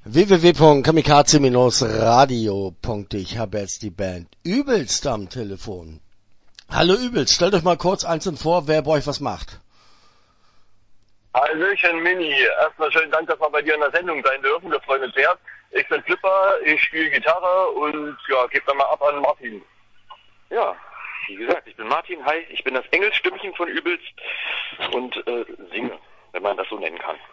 www.kamikaze-radio.de. Ich habe jetzt die Band Übelst am Telefon. Hallo Übelst, stellt euch mal kurz einzeln vor, wer bei euch was macht. Hallöchen Mini, erstmal schönen Dank, dass wir bei dir in der Sendung sein dürfen, wir freuen uns sehr. Ich bin Flipper, ich spiele Gitarre und ja, gebe dann mal ab an Martin. Ja, wie gesagt, ich bin Martin, hi, ich bin das Engelsstimmchen von Übelst und singe, wenn man das so nennen kann.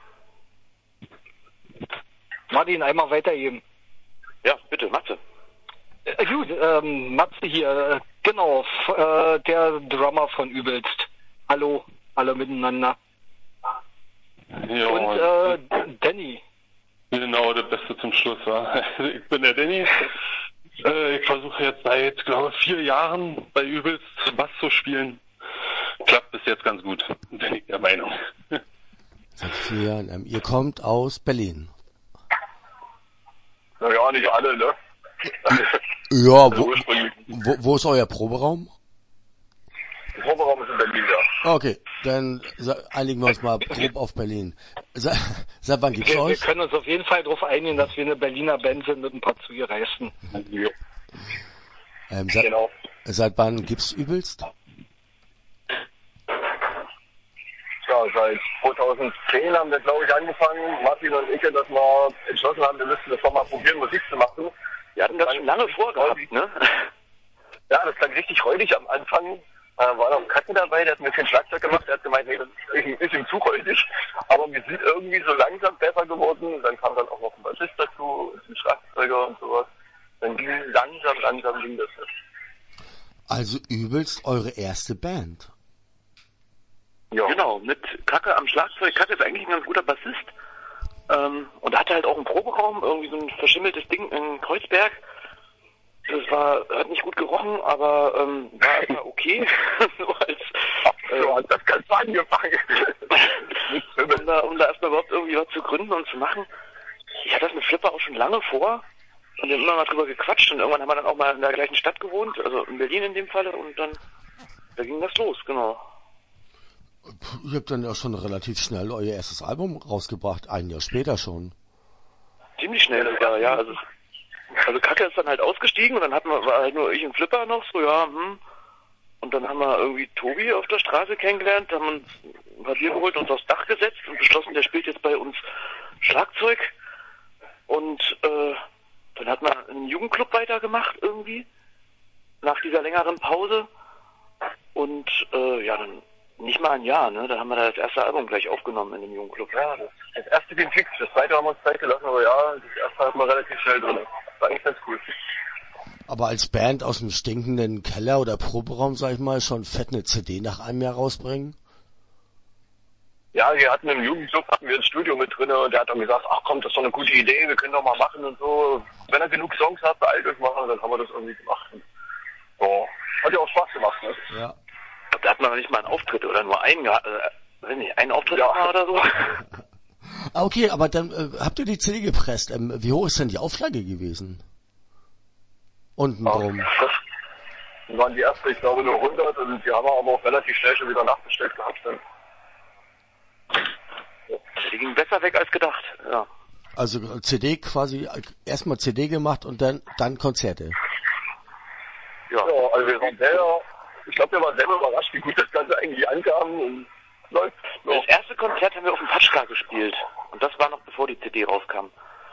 Martin, einmal weitergeben. Ja, bitte, Matze. Gut, Matze hier, genau, der Drummer von Übelst. Hallo, alle miteinander. Ja, und Danny. Genau, der Beste zum Schluss war. Ich bin der Danny. Ich versuche jetzt seit, glaube ich, 4 Jahren bei Übelst Bass zu spielen. Klappt bis jetzt ganz gut, bin ich der Meinung. Seit 4 Jahren. Ihr kommt aus Berlin. Naja, nicht alle, ne? Ja, Also wo ist euer Proberaum? Der Proberaum ist in Berlin, ja. Okay, dann einigen wir uns mal grob auf Berlin. Seit wann gibt's Wir euch? können uns auf jeden Fall darauf einigen, dass wir eine Berliner Band sind mit ein paar Zugereisten. Ja. Genau. Seit wann gibt's Übelst? Ja, seit 2010 haben wir, glaube ich, angefangen, Martin und ich, dass wir entschlossen haben, wir müssten das doch mal probieren, Musik zu machen. Wir hatten das schon lange vorgehabt, ne? Ja, das klang richtig räudig am Anfang. War noch Katten dabei, der hat ein bisschen Schlagzeug gemacht, der hat gemeint, nee, das ist ihm zu räudig. Aber wir sind irgendwie so langsam besser geworden. Dann kam dann auch noch ein Bassist dazu, ein Schlagzeuger und sowas. Dann ging langsam ging das. Also Übelst eure erste Band? Ja. Genau, mit Kacke am Schlagzeug. Kacke ist eigentlich ein ganz guter Bassist. Und hatte halt auch einen Proberaum, irgendwie so ein verschimmeltes Ding in Kreuzberg. Das hat nicht gut gerochen, aber war erstmal okay. So hat das Ganze angefangen. um da erstmal überhaupt irgendwie was zu gründen und zu machen. Ich hatte das mit Flipper auch schon lange vor und wir haben immer mal drüber gequatscht und irgendwann haben wir dann auch mal in der gleichen Stadt gewohnt, also in Berlin in dem Falle, und dann da ging das los, genau. Ihr habt dann ja schon relativ schnell euer erstes Album rausgebracht, 1 Jahr später schon. Ziemlich schnell sogar, ja. Also Kacke ist dann halt ausgestiegen und dann war halt nur ich und Flipper noch so, ja, Und dann haben wir irgendwie Tobi auf der Straße kennengelernt, haben uns ein paar Bier geholt, uns aufs Dach gesetzt und beschlossen, der spielt jetzt bei uns Schlagzeug. Und dann hat man einen Jugendclub weitergemacht irgendwie, nach dieser längeren Pause. Und dann nicht mal ein Jahr, ne? Da haben wir das erste Album gleich aufgenommen in dem Jugendclub. Ja, das erste ging fix, das zweite haben wir uns Zeit gelassen, aber ja, das erste hatten wir relativ schnell drin. Das war eigentlich ganz cool. Aber als Band aus dem stinkenden Keller oder Proberaum, sag ich mal, schon fett eine CD nach einem Jahr rausbringen? Ja, wir hatten im Jugendclub ein Studio mit drin und der hat dann gesagt, ach komm, das ist doch eine gute Idee, wir können doch mal machen und so. Wenn er genug Songs hat, beeilt euch mal, dann haben wir das irgendwie gemacht. Und so. Hat ja auch Spaß gemacht, ne? Ja. Da hat man noch nicht mal einen Auftritt oder nur einen Auftritt oder so. Okay, aber dann habt ihr die CD gepresst. Wie hoch ist denn die Auflage gewesen? Untenrum. Das waren die erste, ich glaube, nur 100 und die haben wir aber auch relativ schnell schon wieder nachbestellt gehabt. Dann. Die ging besser weg als gedacht, ja. Also CD quasi, erstmal CD gemacht und dann Konzerte. Ja, also wir waren selber, ich glaube, wir waren selber überrascht, wie gut das Ganze eigentlich ankam und läuft. Das erste Konzert haben wir auf dem Patschka gespielt und das war noch bevor die CD rauskam.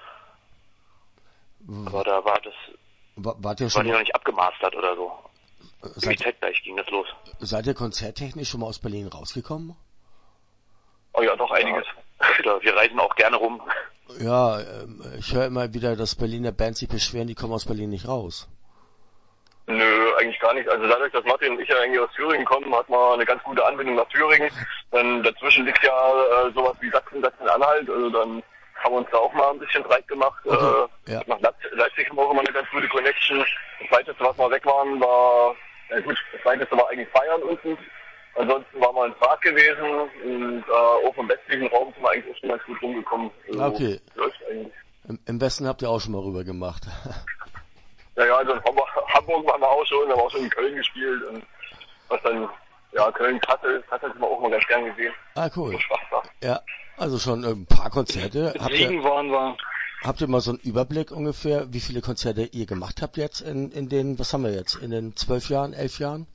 Aber da war das, wart ihr war die noch nicht abgemastert oder so. Zeitgleich ging das los. Seid ihr konzerttechnisch schon mal aus Berlin rausgekommen? Oh ja, doch einiges. Ja, wir reisen auch gerne rum. Ja, ich höre immer wieder, dass Berliner Bands sich beschweren, die kommen aus Berlin nicht raus. Nö, eigentlich gar nicht. Also dadurch, dass Martin und ich ja eigentlich aus Thüringen kommen, hat man eine ganz gute Anbindung nach Thüringen. Dann dazwischen liegt ja sowas wie Sachsen-Anhalt. Also dann haben wir uns da auch mal ein bisschen breit gemacht. Okay, ja. Nach Leipzig haben wir auch immer eine ganz gute Connection. Das Weiteste, was wir weg waren, war, ja gut, das Weiteste war eigentlich Bayern unten. Ansonsten waren wir in Prag gewesen und auch im westlichen Raum sind wir eigentlich auch schon ganz gut rumgekommen. Also, okay. Im Westen habt ihr auch schon mal rüber gemacht. Ja, also in Hamburg waren wir auch schon, haben wir auch schon in Köln gespielt und was dann, ja, Köln-Kassel sind wir auch mal ganz gern gesehen. Ah, cool. So Ja, also schon ein paar Konzerte. Siegen waren wir. Habt ihr mal so einen Überblick ungefähr, wie viele Konzerte ihr gemacht habt jetzt in den, was haben wir jetzt, in den 12 Jahren, 11 Jahren?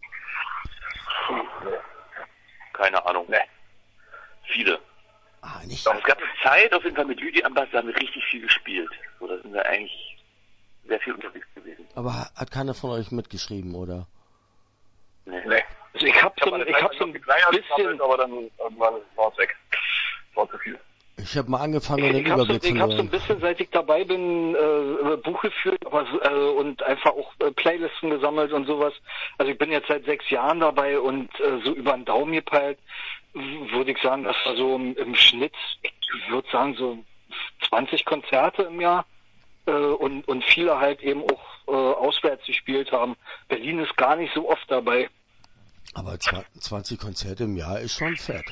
Keine Ahnung. Ne. Viele. Nicht. Doch, es gab eine Zeit, auf jeden Fall mit Lüdi am Bass, da haben wir richtig viel gespielt. So, da sind wir eigentlich sehr viel unterwegs gewesen. Aber hat keiner von euch mitgeschrieben, oder? Nee. Also ich hab so ein bisschen, aber dann irgendwann war es weg. War zu viel. Ich habe mal angefangen, den Überblick zu ich habe so ein bisschen, seit ich dabei bin, Buch geführt und einfach auch Playlisten gesammelt und sowas. Also ich bin jetzt seit 6 Jahren dabei und so über den Daumen gepeilt, würde ich sagen, dass wir so im Schnitt, ich würde sagen, so 20 Konzerte im Jahr und viele halt eben auch auswärts gespielt haben. Berlin ist gar nicht so oft dabei. Aber 20 Konzerte im Jahr ist schon fett.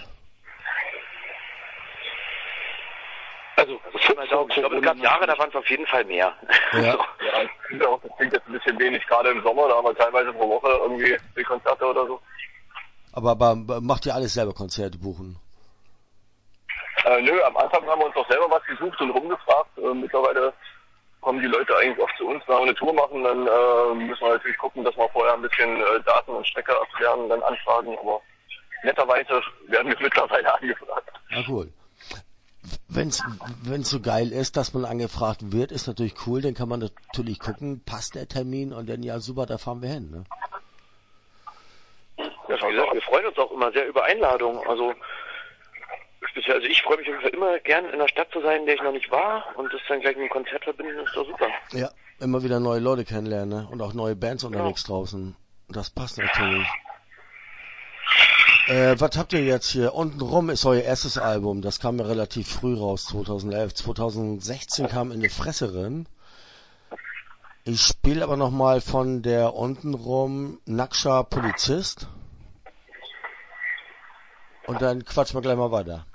Also, ich glaube, es gab Jahre, da waren es auf jeden Fall mehr. Ja. Ja, ich finde auch, das klingt jetzt ein bisschen wenig, gerade im Sommer, da haben wir teilweise pro Woche irgendwie 4 Konzerte oder so. Aber macht ihr alles selber Konzerte buchen? Nö, am Anfang haben wir uns auch selber was gesucht und rumgefragt. Mittlerweile kommen die Leute eigentlich oft zu uns, wenn wir eine Tour machen, dann müssen wir natürlich gucken, dass wir vorher ein bisschen Daten und Stecker abklären, dann anfragen, aber netterweise werden wir mittlerweile angefragt. Ah, cool. Wenn's so geil ist, dass man angefragt wird, ist natürlich cool, dann kann man natürlich gucken, passt der Termin und dann ja super, da fahren wir hin, ne? Ja, wie gesagt, wir freuen uns auch immer sehr über Einladungen, also ich freue mich auf jeden Fall immer gern in einer Stadt zu sein, in der ich noch nicht war und das dann gleich mit einem Konzert verbinden, ist doch super. Ja, immer wieder neue Leute kennenlernen, ne? Und auch neue Bands unterwegs draußen. Das passt natürlich. Was habt ihr jetzt hier? Untenrum ist euer erstes Album. Das kam ja relativ früh raus, 2011. 2016 kam In die Fresserin. Ich spiele aber nochmal von der Untenrum Nackscher Polizist. Und dann quatschen wir gleich mal weiter.